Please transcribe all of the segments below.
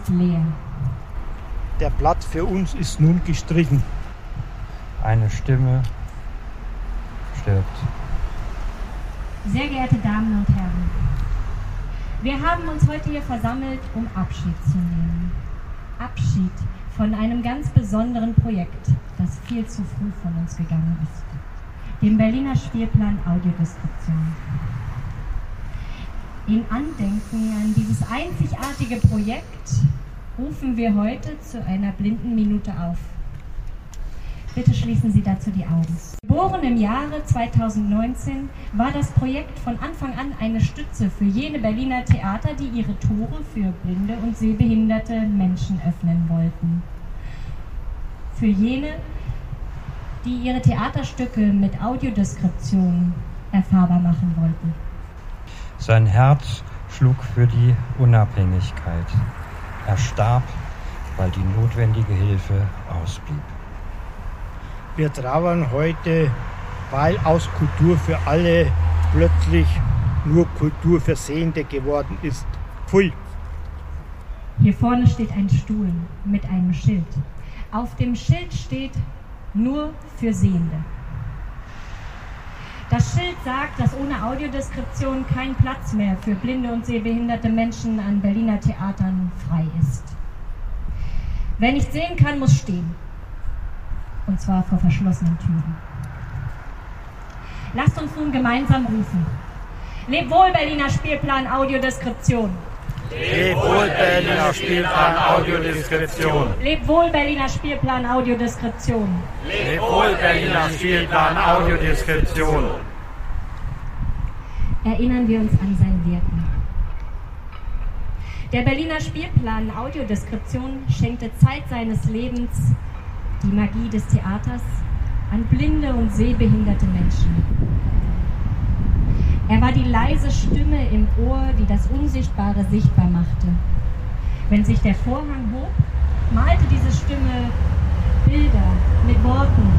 leer. Der Platz für uns ist nun gestrichen. Eine Stimme stirbt. Sehr geehrte Damen und Herren, wir haben uns heute hier versammelt, um Abschied zu nehmen. Abschied von einem ganz besonderen Projekt, das viel zu früh von uns gegangen ist. Dem Berliner Spielplan Audiodeskription. In Andenken an dieses einzigartige Projekt rufen wir heute zu einer Blindenminute auf. Bitte schließen Sie dazu die Augen. Geboren im Jahre 2019 war das Projekt von Anfang an eine Stütze für jene Berliner Theater, die ihre Tore für blinde und sehbehinderte Menschen öffnen wollten. Für jene, die ihre Theaterstücke mit Audiodeskription erfahrbar machen wollten. Sein Herz schlug für die Unabhängigkeit. Er starb, weil die notwendige Hilfe ausblieb. Wir trauern heute, weil aus Kultur für alle plötzlich nur Kultur für Sehende geworden ist. Pfui! Hier vorne steht ein Stuhl mit einem Schild. Auf dem Schild steht nur für Sehende. Das Schild sagt, dass ohne Audiodeskription kein Platz mehr für blinde und sehbehinderte Menschen an Berliner Theatern frei ist. Wer nicht sehen kann, muss stehen. Und zwar vor verschlossenen Türen. Lasst uns nun gemeinsam rufen. Leb wohl, Berliner Spielplan Audiodeskription. Leb wohl, Berliner Spielplan Audiodeskription. Leb wohl, Berliner Spielplan Audiodeskription. Leb wohl, Berliner Spielplan Audiodeskription. Erinnern wir uns an sein Wirken. Der Berliner Spielplan Audiodeskription schenkte Zeit seines Lebens die Magie des Theaters an blinde und sehbehinderte Menschen. Er war die leise Stimme im Ohr, die das Unsichtbare sichtbar machte. Wenn sich der Vorhang hob, malte diese Stimme Bilder mit Worten.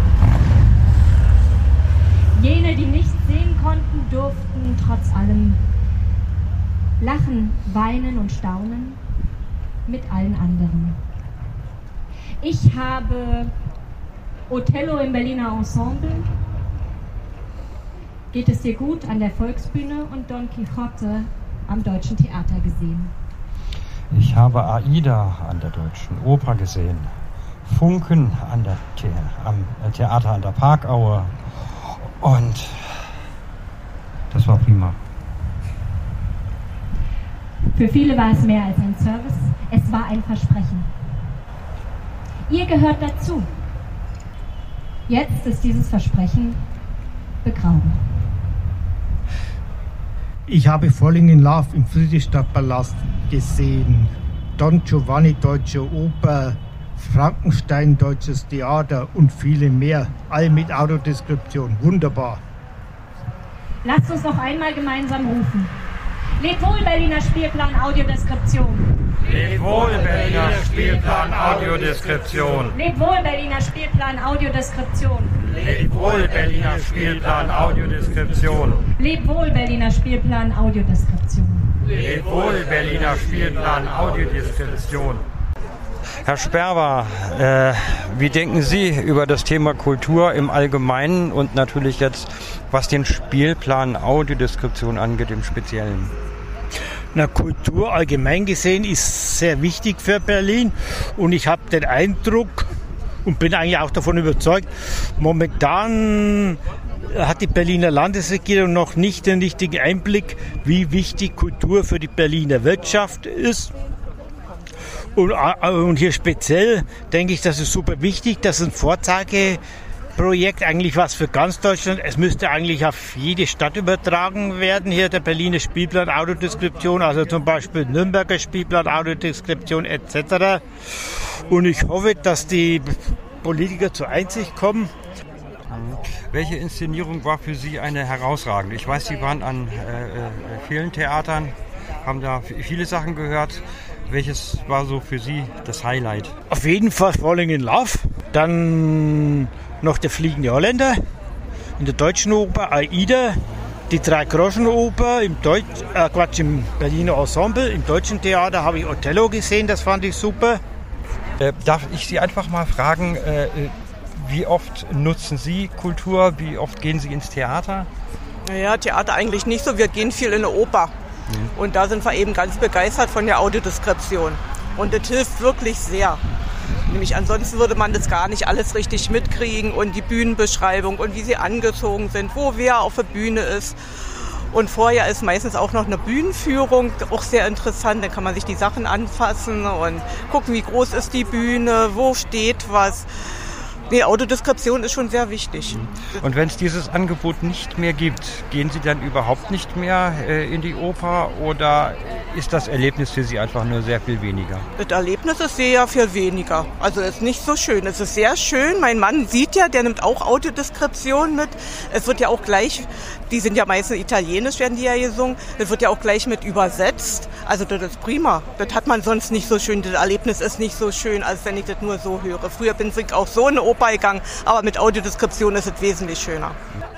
Jene, die nicht sehen konnten, durften trotz allem lachen, weinen und staunen mit allen anderen. Ich habe Othello im Berliner Ensemble, Geht es dir gut an der Volksbühne und Don Quixote am Deutschen Theater gesehen. Ich habe Aida an der Deutschen Oper gesehen, Funken am Theater an der Parkaue und das war prima. Für viele war es mehr als ein Service, es war ein Versprechen. Ihr gehört dazu. Jetzt ist dieses Versprechen begraben. Ich habe Falling in Love im Friedrichstadtpalast gesehen. Don Giovanni Deutsche Oper, Frankenstein Deutsches Theater und viele mehr. All mit Audiodeskription. Wunderbar. Lasst uns noch einmal gemeinsam rufen. Leb wohl, Berliner Spielplan Audiodeskription. Leb wohl, Berliner Spielplan Audiodeskription. Leb wohl, Berliner Spielplan Audiodeskription. Leb wohl, Berliner Spielplan Audiodeskription. Leb wohl, Berliner Spielplan Audiodeskription. Leb wohl, Berliner Spielplan Audiodeskription. Herr Sperber, wie denken Sie über das Thema Kultur im Allgemeinen und natürlich jetzt, was den Spielplan Audiodeskription angeht, im Speziellen? Na, Kultur allgemein gesehen ist sehr wichtig für Berlin und ich habe den Eindruck und bin eigentlich auch davon überzeugt, momentan hat die Berliner Landesregierung noch nicht den richtigen Einblick, wie wichtig Kultur für die Berliner Wirtschaft ist. Und hier speziell denke ich, das ist super wichtig, das ist ein Vorzeigeprojekt, eigentlich was für ganz Deutschland. Es müsste eigentlich auf jede Stadt übertragen werden, hier der Berliner Spielplan Audiodeskription, also zum Beispiel Nürnberger Spielplan Audiodeskription etc. Und ich hoffe, dass die Politiker zur Einsicht kommen. Welche Inszenierung war für Sie eine herausragende? Ich weiß, Sie waren an vielen Theatern, haben da viele Sachen gehört. Welches war so für Sie das Highlight? Auf jeden Fall Falling in Love. Dann noch der Fliegende Holländer in der Deutschen Oper, Aida. die Drei-Groschen-Oper im Berliner Ensemble. Im Deutschen Theater habe ich Othello gesehen, das fand ich super. Darf ich Sie einfach mal fragen, wie oft nutzen Sie Kultur, wie oft gehen Sie ins Theater? Naja, Theater eigentlich nicht so, wir gehen viel in eine Oper. Und da sind wir eben ganz begeistert von der Audiodeskription. Und das hilft wirklich sehr. Nämlich ansonsten würde man das gar nicht alles richtig mitkriegen und die Bühnenbeschreibung und wie sie angezogen sind, wo wer auf der Bühne ist. Und vorher ist meistens auch noch eine Bühnenführung, auch sehr interessant. Dann kann man sich die Sachen anfassen und gucken, wie groß ist die Bühne, wo steht was. Die Audiodeskription ist schon sehr wichtig. Und wenn es dieses Angebot nicht mehr gibt, gehen Sie dann überhaupt nicht mehr in die Oper oder ist das Erlebnis für Sie einfach nur sehr viel weniger? Das Erlebnis ist sehr viel weniger. Also es ist nicht so schön. Es ist sehr schön. Mein Mann sieht ja, der nimmt auch Audiodeskription mit. Es wird ja auch gleich, die sind ja meistens italienisch, werden die ja gesungen. Es wird ja auch gleich mit übersetzt. Also das ist prima. Das hat man sonst nicht so schön. Das Erlebnis ist nicht so schön, als wenn ich das nur so höre. Früher bin ich auch so in eine Oper gegangen, aber mit Audiodeskription ist es wesentlich schöner.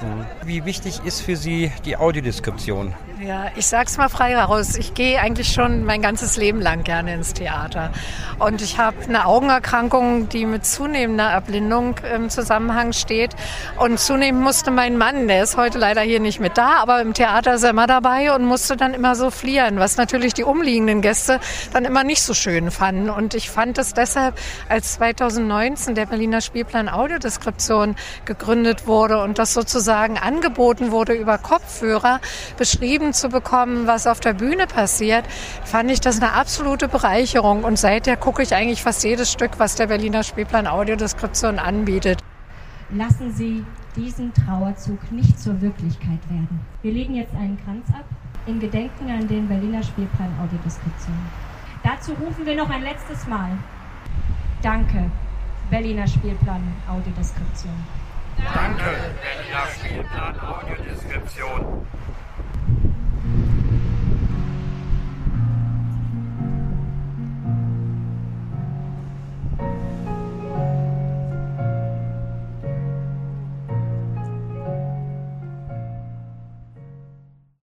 Wie wichtig ist für Sie die Audiodeskription? Ja, ich sag's mal frei heraus. Ich gehe eigentlich schon mein ganzes Leben lang gerne ins Theater. Und ich habe eine Augenerkrankung, die mit zunehmender Erblindung im Zusammenhang steht. Und zunehmend musste mein Mann, der ist heute leider hier nicht mit da, aber im Theater ist er immer dabei und musste dann immer so fliehen, was natürlich die umliegenden Gäste dann immer nicht so schön fanden. Und ich fand es deshalb, als 2019 der Berliner Spielplan Audiodeskription gegründet wurde und das sozusagen angeboten wurde, über Kopfhörer beschrieben zu bekommen, was auf der Bühne passiert, fand ich das eine absolute Bereicherung. Und seither gucke ich eigentlich fast jedes Stück, was der Berliner Spielplan Audiodeskription anbietet. Lassen Sie diesen Trauerzug nicht zur Wirklichkeit werden. Wir legen jetzt einen Kranz ab, in Gedenken an den Berliner Spielplan Audiodeskription. Dazu rufen wir noch ein letztes Mal. Danke, Berliner Spielplan Audiodeskription. Danke, Berliner